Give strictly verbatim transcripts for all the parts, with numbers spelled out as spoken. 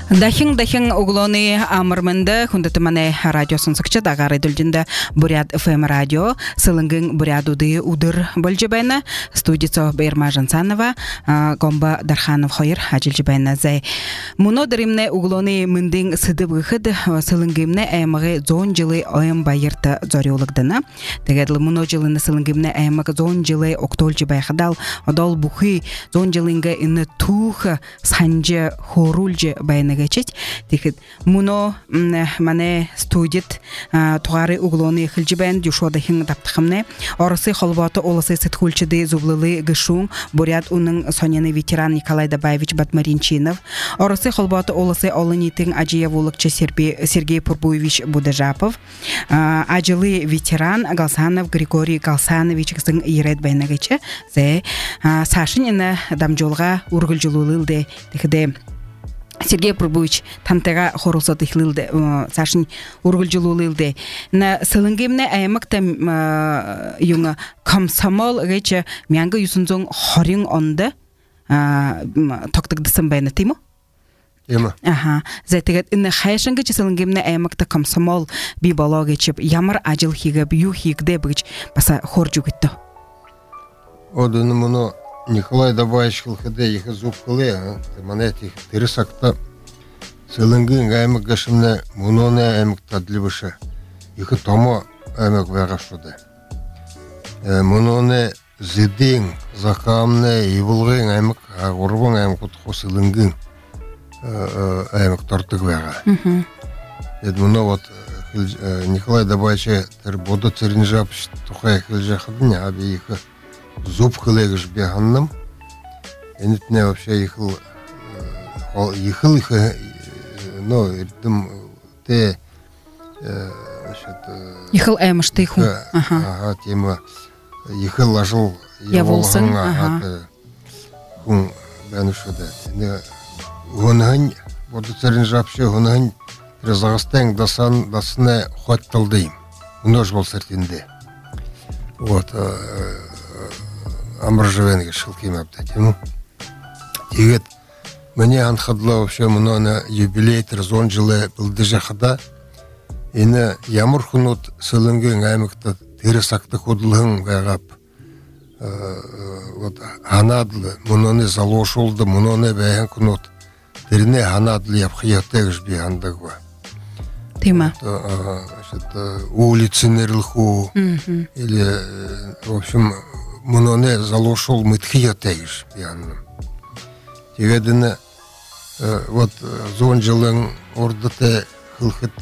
Дахин дахин углоны амырмында хундатымане радио сонсакча дагары дөлдүндө Бурят эф эм радио сылынгын Бурядуды удыр болжебайна студияцо Берма Жансанова Гомба Дарханов хайыр ажилжебайна зай муно дыримне углоны мындын сыдып гыхыд сылынгымне аймагы зон жылы айым байырта зориологдана тегедл муно жылыны сылынгымне аймагы зон жылы октолжы байхадал одол бухи зон жылынга ины тух санжы хорулжы байна geçit. Dikkat. Muno mane studit tuğarı uglonu xilciben düşoda hin taptıqımne. Orası xolbatı olası setxulçıdı zublılı gışun. Buryat onun sonyanı veteran Nikolay Dabayevich Batmarinçinov. Orası xolbatı olası olanitin acıyavulukçı Sergey Purbuevich Budajapov. Acılı veteran Galsanov Grigoriy Galsanovich kızın iret bayna geçe. Ze Saşın ina damjolga urgulcululıldı. Dikkat. Сергей Пурбуевич тамтага хорулса тихлилде сашин ургулжулулилде на сылынгемне аймакта юнга комсомол гече мянга юсунзон хорин онда токтыгдысын байна тимо Ема. Аха. Зайтегет ин хайшанга сылынгемне аймакта комсомол би бала гечеп ямар ажыл хиге бию хигде бич баса хоржугитто Одуну муну Николай Dabаевич кылхыды ихы зуб кылы, манетих тирисакта сылынгын аймак гашымны муноны аймак тадлибышы ихы томо аймак вагашуды. Муноны зидин, закамны, ивылгын аймак, агурбын аймак утху сылынгын аймак тортык вага. Муно вот Николай Dabаевич боды тиринжапыш тухай хылжахыдын, аби ихы зуб кылегыш беганным. Энитне вообще ехал ехал их, но дым те значит ехал эмш тиху. Ага, тема ехал ложил яволсын, ага. Кун бенушуда. Не гонань, вот царин жапше гонань Казахстан дасан дасне хатталдым. Унож бол сертинде. Вот Амржевенге шылким аптатему. Тегет мне анхадла вообще муна юбилей зон жылы билдежахада. Ина ямыр хунут сылынгын аймакта тересакты худлыгын гагап. Вот анадлы муноны залошулды муноны бәйен хунут. Терине анадлы япхиятегш бигандагва. Тема. Значит, улицы нерлху или в общем муноне залошул мытхия тегиш яным. Тегедіне вот зон жылың ордыте хылхыт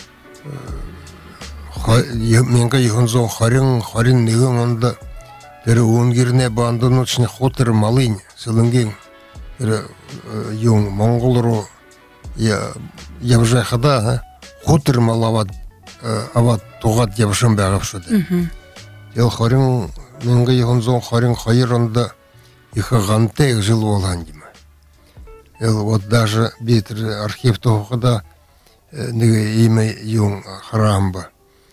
менға ехін зон харин харин неген онда тері оңгеріне бандын ұчыны хотыр малын сылынген тері ең монголыру ябжайхада хотыр мал ават тоғат ябшын бәғапшыды. Ел харин менге ехонзон харин хайронда их ганте жил болған дейм. Ел вот даже битер архив тоғыда неге имя юн харамба.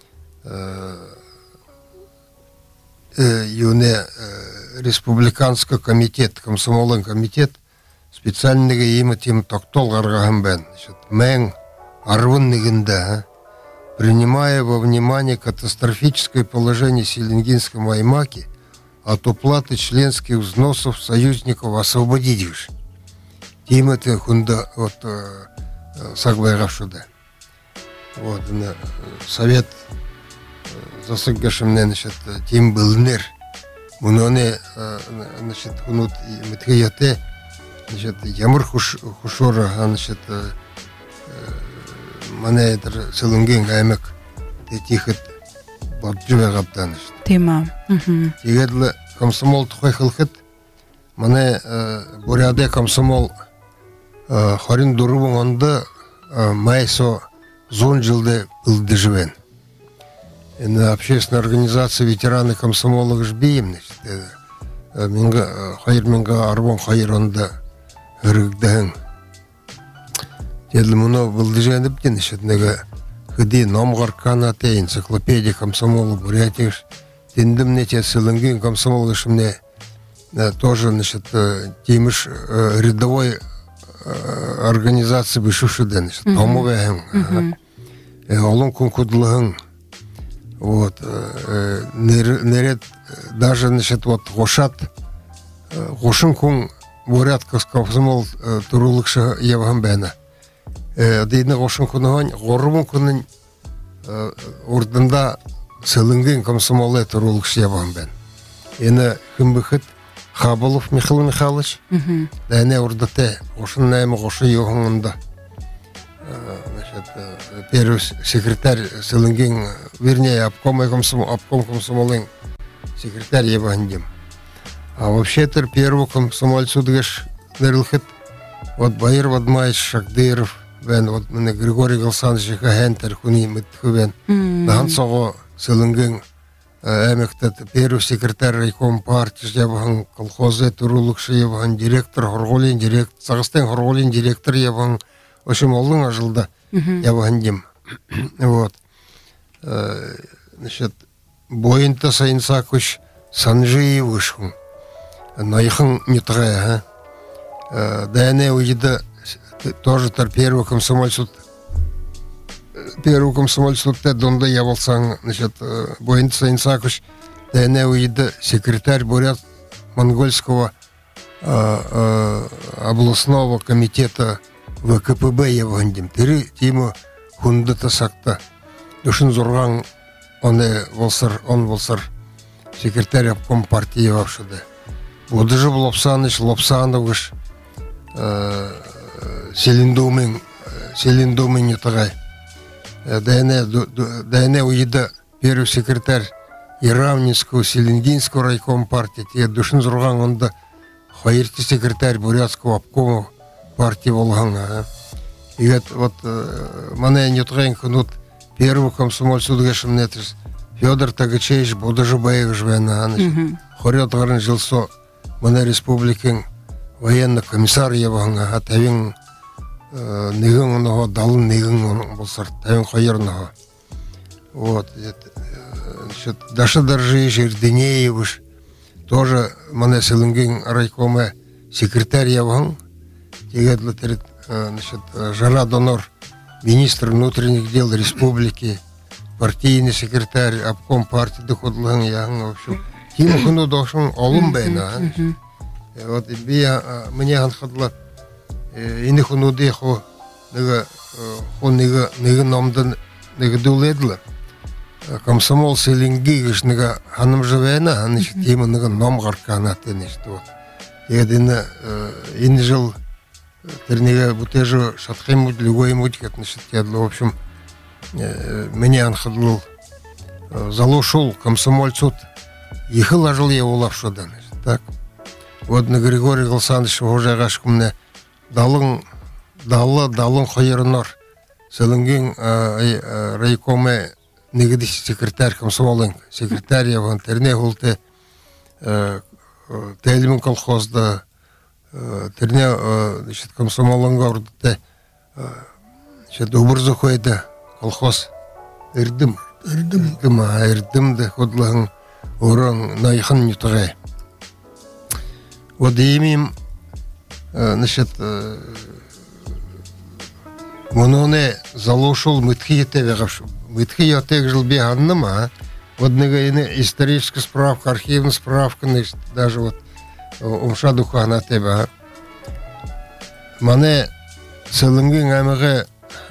Юне республиканский комитет, комсомолный комитет специальный имя тем токтол гаргахам бен. Мен арвын негенде, принимая во внимание катастрофическое положение Селенгинском аймаке, от уплаты членских взносов союзников освободить их. Тим это хунда вот сагвайгашуда. Вот совет засыгашымне значит тим былнер. Муноне значит хунут метхияте значит ямыр хушора значит мане это сылынген аймак тихит баджуга гаптаныш. Тема. Мм. Тегедле комсомол тухай хылхыт. Мане буряде комсомол харин дурубун онда майсо зон жылды билдеживен. Эна общественная организация ветераны комсомола жбием, значит. Минга хайр минга арбон хайр онда рыгден. Тедле муно билдежен биптен, значит, нега ходи номгаркана те энциклопедия комсомола бурятиш. Тендим нете сылынгин комсомол шумне тоже, значит, тимиш рядовой организация бешушиден, томовең, олон кункудлыгың. Вот, нерет даже, значит, вот гошат, гошын кун бурят комсомол турулыкшы евган бәна. Дейіне гошын кунығын, горбун кунын ордында сылынген комсомолы турулыкшы евган бән. Ені кім бүхіт Хабылов Михаил Михайлович, дәне ордыте, гошын нәймі гошы евганында. Первый секретарь сылынген, вернее, обком комсомолын секретарь евгандим. А вообще-то первый комсомольцу дгаш нерлхет вот Баир Вадмайч Шагдыров, бен вот мене Григорий Галсанович Хагентер хуни митхувен. Дан сого сылынген эмектет первый секретарь райком партии евган колхозы турулукшы евган директор Хорголин директор Сагыстан Хорголин директор евган ошым олың ажылда евгандим. Вот. Значит, бойынта сайынса күш Санжиев вышхун. Найхын нетгая, дәне уйда тоже тар первый комсомольцут, первый комсомольцут те донда явалсан, значит, бойынта сайынса күш дәне уйда секретарь бурят монгольского областного комитета ВКПБ евгандим. Тири тиму хундата сакта. Душин зорган он волсар, он волсар секретарь обком партии явавшуда. Вот же Лобсаныч, Лобсановыш, Селиндумен, Селиндумен не tagay. Дәне, дәне уйда первый секретарь Иравнинского, Селиндинского райком партии. Те душин зорган онда хайырты секретарь Бурятского обкома партии Волгана. И вот мане не tagay кунут первый комсомольцу дгашым нетрис Федор Тагачевич Будажубаев жвена. Хорет гарын жилсо мана республикин военный комиссар евгана, а тавин нигын оного далын нигын болсар, тавин хайырного. Вот. Даша Доржи Жерденеевыш тоже мана селынген райкоме секретарь евган. Тегедлы терет, значит, Жара Донор, министр внутренних дел республики, партийный секретарь обком партии доходлыгын яғын, в общем. Тим хуну дошун олым бәйна. Вот бия мне анхадла ини хуну дехо нега ху нега нега намдан нега дуледла. Комсомол селинги гыш нега ханым живена, значит, тим нега нам гаркана тенешт вот. Едина ини жил тернега бутежу шатхим другой муть, значит, в общем, мне анхадлыл залошул комсомольцут. Ехал ажил я улавшудан. Так. Вот на Григорий Галсанович уже гашкумне далын далы далын хайырнор. Селенген райкоме негиди секретарь комсомолын секретарь яван терне гулте Тельмин колхозда терне значит комсомолын гордте значит убырзы койда колхоз эрдим эрдим кыма эрдим де ходлыгын уран найхан не tagay. Вот имим, значит, мононе залошул мытхиете вегавшу. Мытхиете жил беганным, а вот нега историческая справка, архивная справка, значит, даже вот умша духана тебя. Мане селенген амеге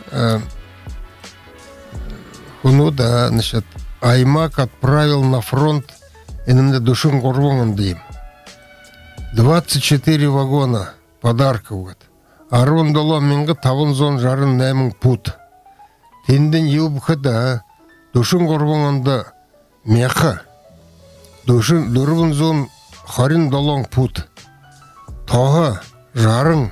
хуну да, значит, Аймак отправил на фронт именно душин горвонган дим. двадцать четыре вагона подарков. Вот. Арун дало минга тавын зон жарын нәмін пут. Тенден еубықы да душин горвонганда меха. Душин дұрвын зон харин далон пут. Таға жарын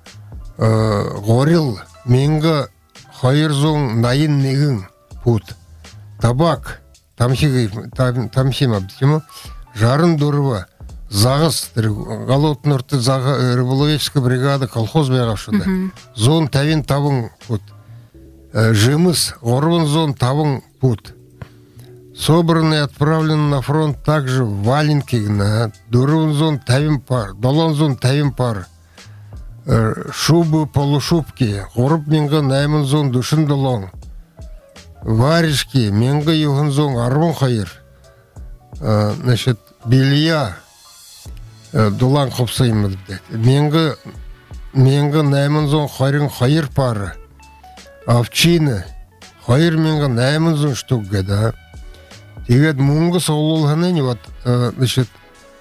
горил минга хайыр зон найын негін пут. Табак, тамшима бітімі, жарын дұрыва, зағыз, Голотын ұрты Рыболовецкая бригада колхоз бәғашыда. Зон тавин табын пут. Жемыс, горван зон табын пут. Собраны и отправлены на фронт также валенки, дұрыван зон тавин пар, долон зон тавин пар. шубы, полушубки, ғұрып менгі наймын зон душын долон, варежки, менгі юғын зон арвын қайыр, значит, белья, дулан қопсаймыз дед. Менгі, менгі наймын зон қайрын қайыр пары, овчины, қайыр менгі наймын зон штук да. Тегет мұңғы соғылғаны не вот, значит,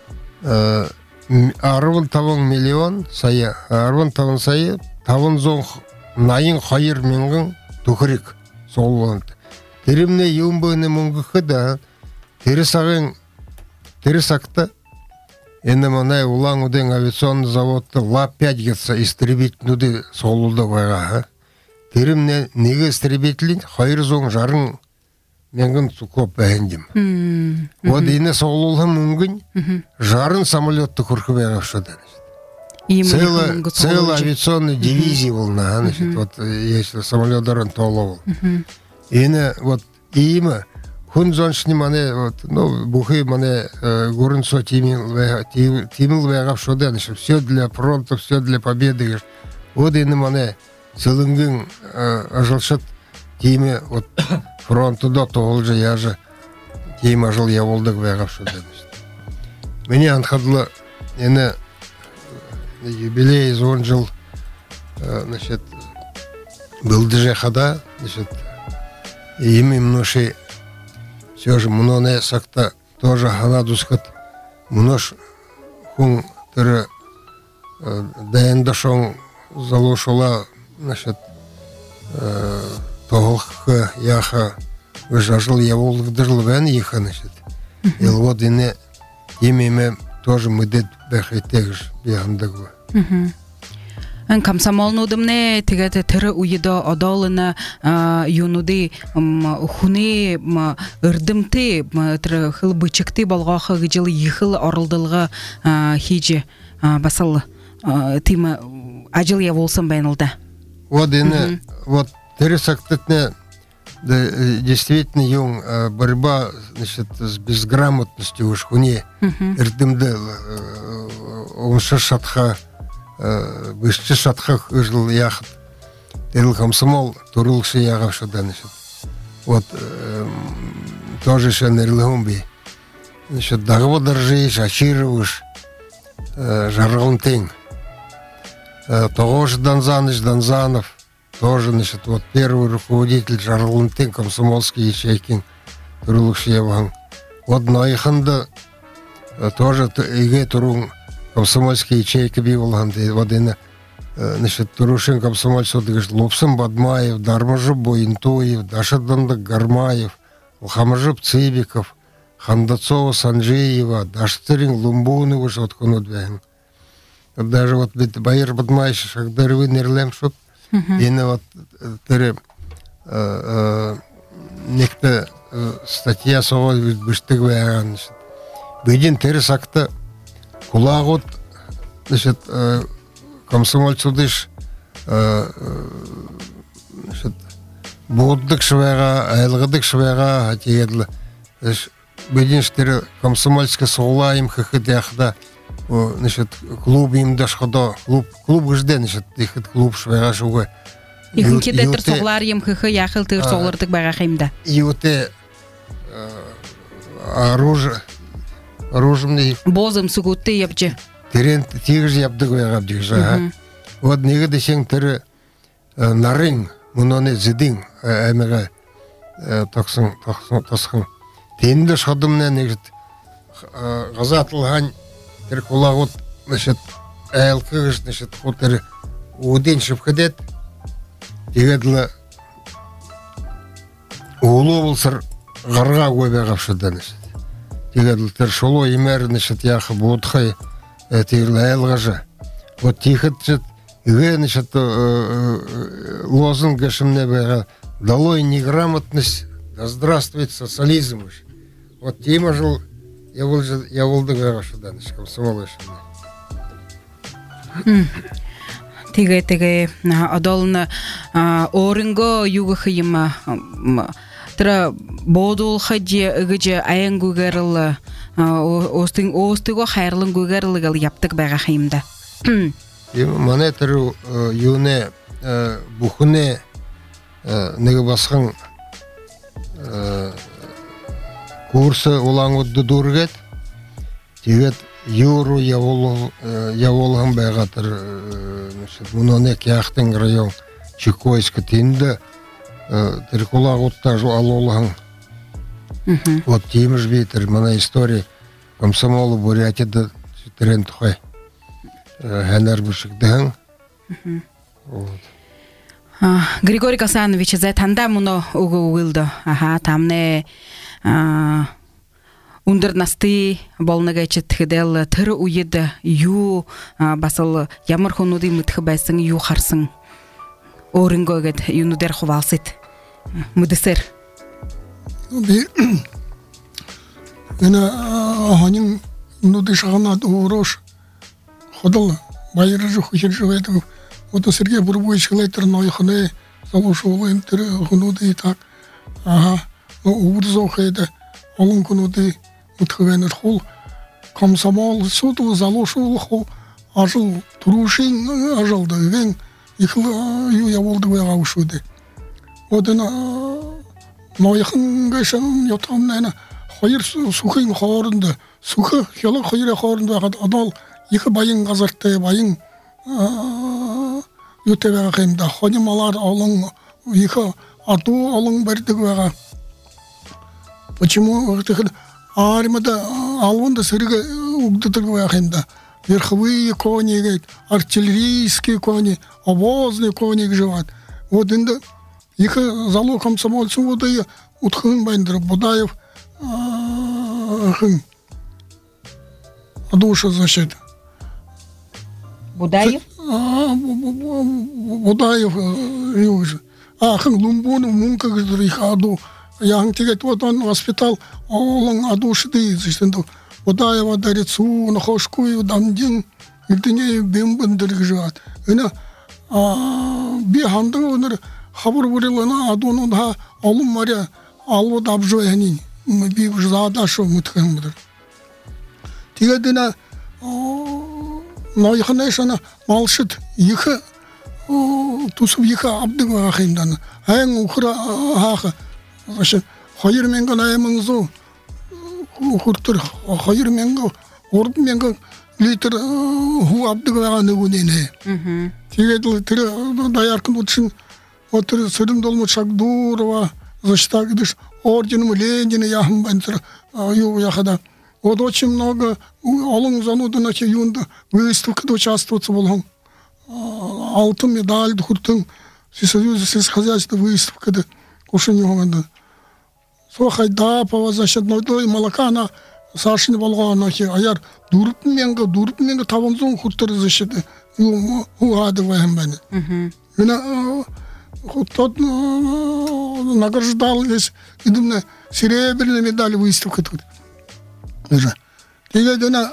арвын тавын миллион сайы, арвын тавын сайы, тавын зон найын қайыр менгін түкірік соғылғаны. Теремне еуін бөйіне мұңғықы да, тересағын, тересақта, енді мұнай улан ұден авиационный заводты ла пять кетса истребительнуды соғылды қойға. Теремне неге истребителін, қайыр зон жарын менгін көп бәйіндім. Вот ине соғылығы мүмкін, жарын самолетті күркі бәйгавшыдан. Целая авиационная дивизия волна, значит, вот если самолетдарын толы бол. Ине вот име, хүн зоншыны мане, вот, ну, бухы мане гурынсо тимил бәйгавшыдан, значит, все для фронта, все для победы. Вот ине мане целынгын ажалшыт тиме, вот, фронты да тоғыл же, я же тиме ажал я болдық бәйгавшыдан. Мне анхадлы, ине юбилей из он жил, значит, был даже хода, значит, и ими мноши, все же, многое сакта тоже ганадускат, множ хун тыры дайындашон залошула, значит, тоғылқы яха выжажыл я болдық дырыл бән еха, значит, и вот ине имеме тоже мыдет бәхеттегіш бейгандығы. Комсомолнудымне тегете тірі уйда адалына юнуды хуне ырдымты тірі хыл бычыкты балғақы жылы ехыл арылдылға хейджі басыл тима ажыл я болсын бәйнілді. Вот ине, вот тересактетне действительно yung борьба, значит, с безграмотностью уж хуне ырдымды оншы шатха бышчы шатха жыл яхт терил комсомол турылшы яғавшыда, значит, вот тоже еще нерилгум би, значит, дағыбы дыржыш ашировыш жарғын тең тоғыш Донзаныч Донзанов тоже, значит, вот первый руководитель Жарлынтын комсомольский ячейки Турулукшеван. Вот Найханда тоже иге турун комсомольский ячейки бивалан. Вот ине, значит, Турушин комсомольский говорит, Лупсым Бадмаев, Дармажып Боинтоев, Дашаданда Гармаев, Лхамажып Цибиков, Хандацова Санжеева, Даштырин Лумбунова, вот конудвен. Даже вот Байер Бадмаевич, Шахдарвы Нерлем, чтоб ине вот тірі некті статья соғыз бүштік бәйған. Бүйден тірі сақты құлағыт, значит, комсомольцудыш бұғыддық шыбайға, айлғыдық шыбайға атегедлі. Бүйден штері комсомольскі соғылайым қықыт яқыда, значит, клуб им дашходо, клуб, клуб гжде, значит, ихет клуб швега шуга. Ихын кедетер соғлар ем хыхы яхыл тыр соғлардық баға қаймда. И вот э оружие, оружие. Бозым сугутты епче. Терен тигр ябдық баға бдикжа. Вот неге десең тірі нарын, мұнаны зидин, әмеға тақсын, тақсын. Тенді шадымна негізд ғазатылған тер құлағыт, значит, әйілкіғыш, значит, құтыр уден шыпқыдет, дегедлі ұлы болсыр ғарға көбе қапшыда, значит. Дегедлі тер шолу емер, значит, яқы бұдқай, тегірлі әйілғажа. Вот тихет, значит, иге, значит, лозунг гашымне бәға, долой неграмотность, да здравствует социализм. Вот тема жыл, я волды бәға шыдан, комсомол ешімне. Теге-теге адалына орынға юғы қиыма тіра бодул хаджи үгіжі аян көгерілі остыға қайырлын көгерілі яптық бәға қиымда. Мане тірі юне бұхыне неге басқан курсы олаң өдді дұргет. Тегет юру яволған бәғатыр. Мұнане кияқтың район Чекойскі тенді. Тіркулақ отта жу алолған. Вот теміж бейтір. Мана история комсомолы Бурятияда тірен тұқай. Хәнәр бүшікдіғын. Григорий Касанович, за танда муно угу уилдо. Аха, тамне ундыр насты болнага четтхидел тыр уйды ю басыл ямар хонуды мытхы байсын ю харсын. Орынгогет юнудер хвалсит. Мыдысыр. Би Ена ханин нуды шагана урош ходил байры жу хучер живет. Вот Сергей Бурбович летер нойхне залушул интер хунуды так. Ага, ну урзохеде олон кунуды утхвенер хул комсомол суду залушул хул ажыл турушин ажалды вен ихл ю я болду вега ушуды. Вот ена нойхн гешен ятамнена Hayır sukhın xorunda, sukh xiyala xayır xorunda adal iki bayın qazartdı, bayın ötəvə qımda. Xonimalar alın, iki atu alın berdik və. Почему так армада алванда сырга угдытыр və qımda. Верховые кони, артиллерийские кони, обозные кони живут. Вот инде iki залог комсомольцу воды утхын байндыр Будаев хын душа защит Будаев Будаев юж а хын лумбон мунка их аду я тигет вот он воспитал он адушды защиту Будаева дарицу на хошку дамдин илтине бимбендер живат ина би ханды онер хабар бурилана адунун да алым маря алу дабжоянин мы би зада шо мутхамдыр. Тигедина нойхнешана малшит ихе тусу ихе абдыг ахимдан. Айн ухра хаха. Ошо хоёр мянган аймыңзу хуртур хоёр мянга орд мянга литр ху абдыг байгаа нөгөнэ. Тигедл тэр даяркын утшин отыр сөрүм долмуш Шагдурова заштагдыш орденом Ленина я бантер ю яхада. Вот очень много алың зануды на юнда выставкада участвоваться болгон. Алтын медаль хуртын Союз сельскохозяйственной выставкада кушани болгонда. Со Хайдапова значит нойдой молока на Сашин болгон аяр дурпун менга дурпун менга табанзон хуртыр защиты ю уады ваймбаны. Мына тот награждал здесь, идем серебряную медаль выставка тут. Теперь на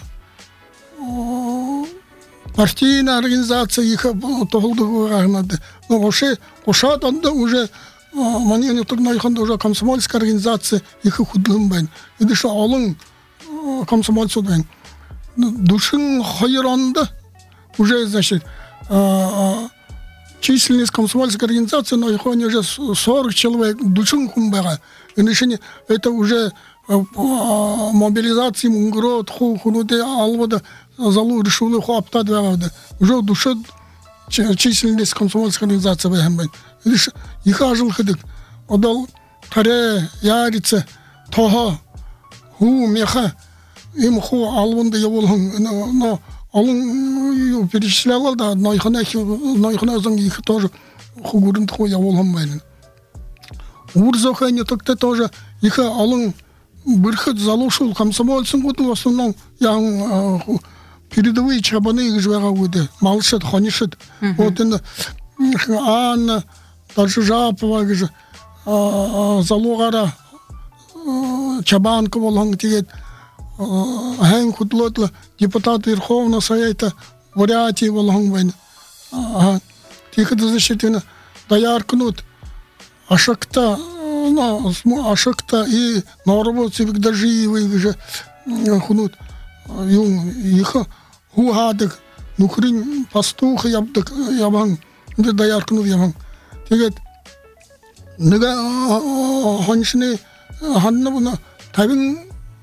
партийная организация их толдугу но вообще ушат он уже мне не только на уже комсомольская организация их худлым бен. И что алын комсомольцы бен. Душин хайранда уже значит численность комсомольской организации, но их уже сорок человек, душин хумбера. И решение это уже мобилизация мунгрот, хунуде алвода, залу решили хуапта двигаться. Уже душа численность комсомольской организации бэхэмбэн. Их ажил ходит. Одал таре, ярица, тоха, ху, меха, им ху алвонда яволхан, но алын перечислял, да, нойханахи их тоже хугурин тху яволхан байлен. Урзохайне так-то тоже их алын бырхат залушил комсомольцын вот в основном я передовые чабаны их живega выйды, малшат, ханишат. Вот это Анна, даже Жапова, залугара чабанка волхан тигет. Хэн худлотла депутат Верховного Совета Бурятии волхонвен. Тихо защитина даяркнут ашакта, ну ашакта и норвоцы вигдажиевы же хунут. Юм их хуадык нухрин пастух ябдык ябан ди даяркыны ябан тэгээд нега хоншны ханна буна тавин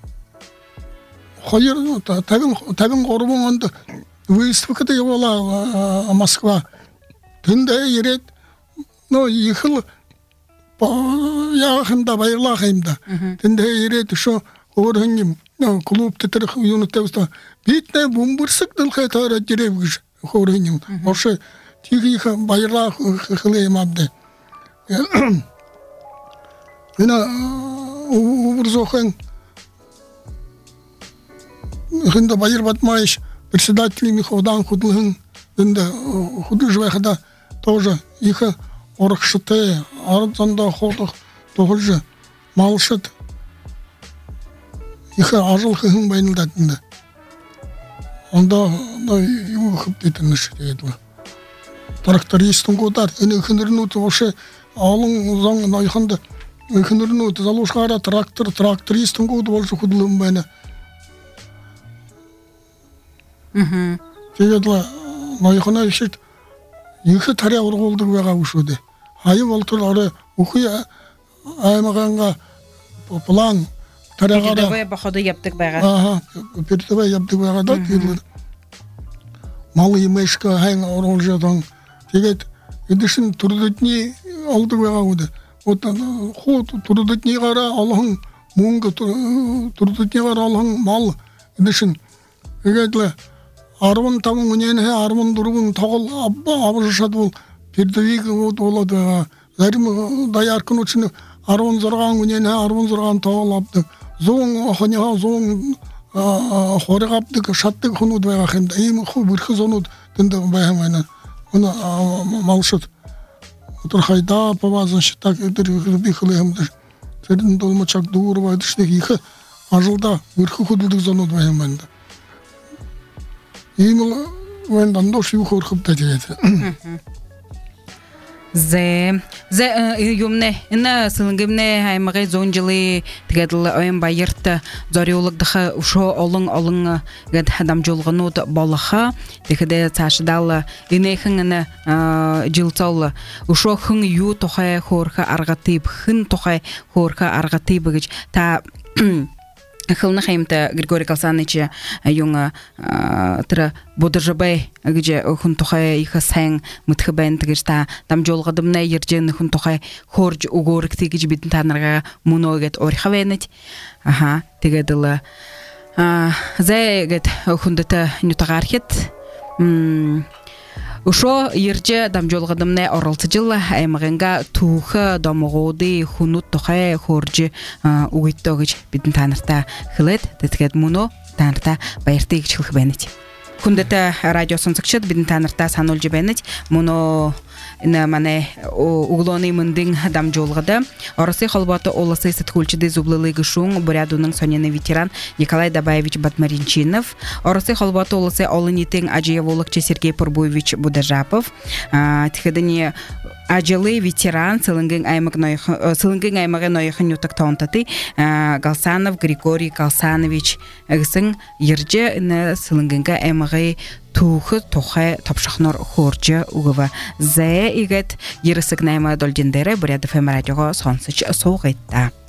хайр тавин тавин горбон онд выставкада явала Москва тында ирет но ихл яхында байрлахымда тында ирет шо орхыним клуб тетрих юнутевста битне бумбурсык дылхай тара деревгиш хорыним оше тигиха байрах хлемабде Ина убурзохан хында байр батмаиш председатель Миховдан худлын дында худужвахда тоже их орхште арзанда ходох тогылжы малшыт их ажылхын байнылдатында онда да его хыптетен шейтла трактористың годар эне хынырнут оше алың заң найхында хынырнут залушкара трактор трактористың год болчу худлым байна мм Тегедла найхына ишет их таря ургулдук бага ушуде айы болтур ары ухуя аймаганга план тарягара Передовая походу яптык бага. Ага, передовая яптык бага да тилер. Малы мешка хайн оролжадан тегет эдишин турдутни алдык бага уде. Вот хот турдутни гара алын мунга турдутни гара алын мал эдишин тегетле арван тамын үнен хе арван дургун тогол абба абышат бол пердовик вот болот зарим даяркын үчүн арван зорган үнен хе арван зорган тогол абды зон ханя зон хоригапдык шаттык хунуд бага хэмда им ху бүрхү зонуд тэнда байхамайна уна малшыт отыр хайда павазын шитак эдер бихлэхэмдэр тэрэн долмачак дуур байдышны ихэ ажылда бүрхү худулдык зонуд байхамайна Имел вендан дош ю хорхып тажет. Зе зе юмне ина сылынгымне хаймагы зонжылы тигедл ойын байырты зориологдыхы ушо олың олың гад адам жолгонут балаха тигеде цашдал инехин ина жылцал ушо хын ю тохай хорха аргатып хын тохай хорха аргатып гыч та Хылна хаймта Григорий Колсанович юнга тра бодыржабай где хун тухай их сан мутхабен тгишта там жолгадымна ержен хун тухай хорж угорик тигиж битин танарга муногет орхавенет аха тегедла а зэгет хундата нютагархет м Ушо ерже дамжолгадымны оролцыжыл аймагынга туха домогоды хунут тохай хоржи угиттогыч битин танарта хылет тетгет муно танарта байртыг чылхбенет. Хундата радио сонсогчд битин танарта сануулж бенет муно ина мане углоны мындын дамжолгада Оросы холбаты олысы сетхулчыды зублылыгы шун бурядунын сонены ветеран Николай Dabаевич Батмаринчинов Оросы холбаты олысы олынитын ажиеволыкчы Сергей Пурбуевич Будажапов тихедыне ажылы ветеран сылынгын аймагы нойхын ютак таунтаты Галсанов Григорий Галсанович гысын ерже сылынгынга аймагы Тухы тухай топшахнор хоржа угова зе игет ерсик найма долдендере буряд эф эм радиого сонсыч соугайтта.